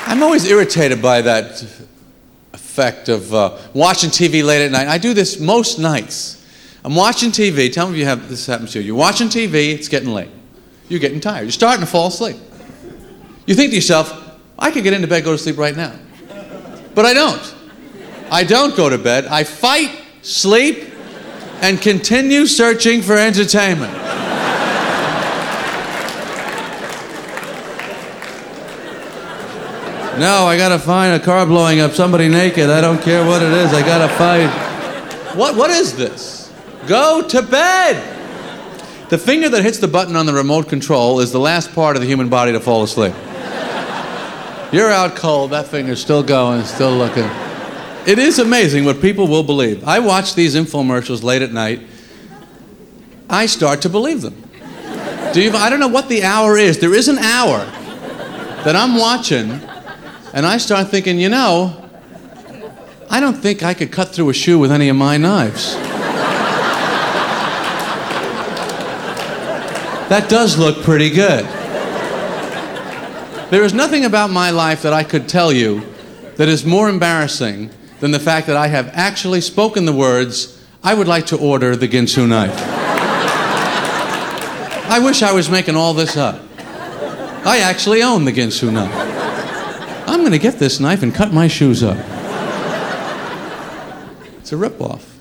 I'm always irritated by that effect of watching TV late at night. I do this most nights. I'm watching TV. Tell me if this happens to you. You're watching TV, it's getting late. You're getting tired. You're starting to fall asleep. You think to yourself, I could get into bed, go to sleep right now. But I don't. I don't go to bed. I fight, sleep, and continue searching for entertainment. No, I gotta find a car blowing up, somebody naked. I don't care what it is. I gotta find. What is this? Go to bed! The finger that hits the button on the remote control is the last part of the human body to fall asleep. You're out cold, that finger's still going, still looking. It is amazing what people will believe. I watch these infomercials late at night. I start to believe them. I don't know what the hour is. There is an hour that I'm watching, and I start thinking, you know, I don't think I could cut through a shoe with any of my knives. That does look pretty good. There is nothing about my life that I could tell you that is more embarrassing than the fact that I have actually spoken the words, I would like to order the Ginsu knife. I wish I was making all this up. I actually own the Ginsu knife. I'm going to get this knife and cut my shoes up. It's a ripoff.